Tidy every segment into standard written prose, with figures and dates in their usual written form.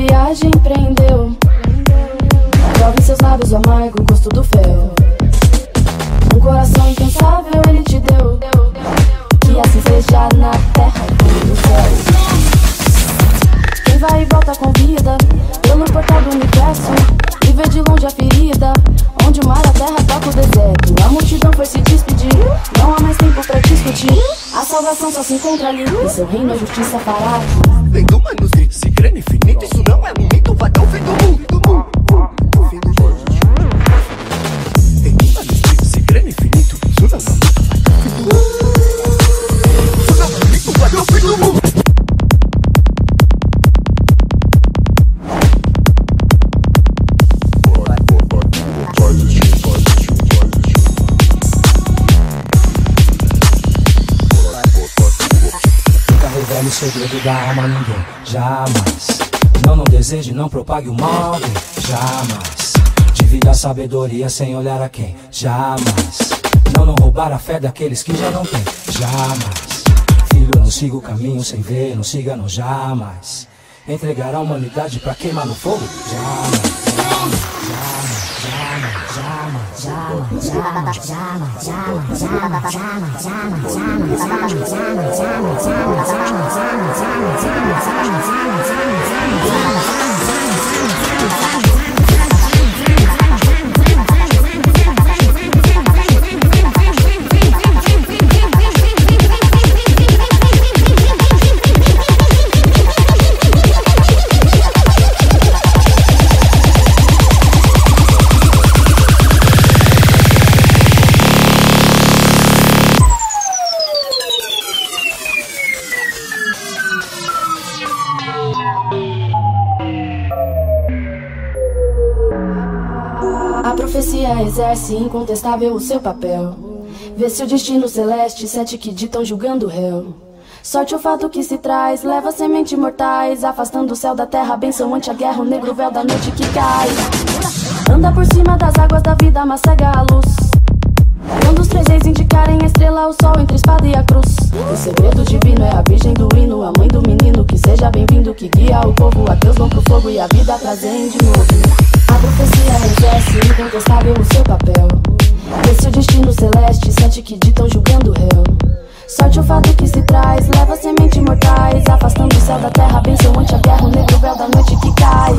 viagem prendeu. Prove em seus lábios o amargo gosto do fel. Um coração incansável ele te deu, que assim seja na terra como no céu. Quem vai e volta com vida pelo portal do universo e vê de longe a ferida, onde o mar, a terra toca o deserto. A multidão foi se despedir, não há mais tempo pra discutir. A salvação só se encontra ali, em seu reino a justiça fará. Vem do manuscrito, se crê no infinito, isso não é um mito, vai até o fim do mundo. Fim do mundo. Vem do manuscrito, se crê no infinito, isso não é um mito, vai até o fim do mundo. Isso não é um mito, vai até o fim do mundo. Revele o segredo da alma a ninguém, jamais. Não deseje, não propague o mal, alguém, jamais. Divida a sabedoria sem olhar a quem, jamais. Não roubar a fé daqueles que já não têm, jamais. Filho, não siga o caminho sem ver, não siga, não, jamais. Entregar a humanidade pra queimar no fogo, jamais. A profecia exerce incontestável o seu papel. Vê-se o destino celeste, sete que ditam julgando o réu. Sorte o fato que se traz, leva sementes mortais, afastando o céu da terra, benção ante a guerra, o negro véu da noite que cai. Anda por cima das águas da vida, mas cega a luz. Quando os três reis indicarem a estrela, o sol entre a espada e a cruz. O segredo divino é a virgem do hino, a mãe do menino, que seja bem-vindo, que guia o povo. Ateus vão pro fogo e a vida trazem de novo. A profecia exerce incontestável o seu papel. Esse o destino celeste, sete que ditam julgando o réu. Sorte o fato que se traz, leva sementes mortais, afastando o céu da terra, benção ante a guerra, o negro véu da noite que cai.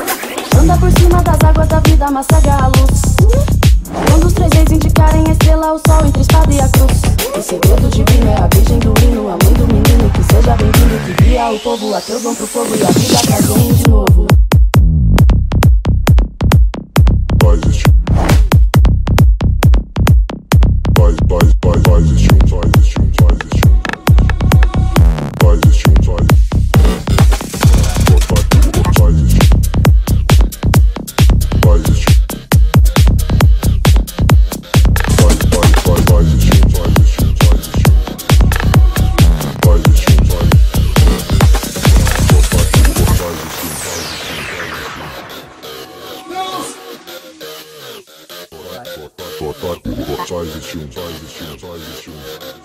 Anda por cima das águas da vida, mas cega a luz. Quando os três reis indicarem a estrela, o sol entre a espada e a cruz. O segredo divino é a virgem do hino, a mãe do menino, que seja bem-vindo, que guia o povo. Ateus vão pro fogo e a vida trazem de novo. Só existe um.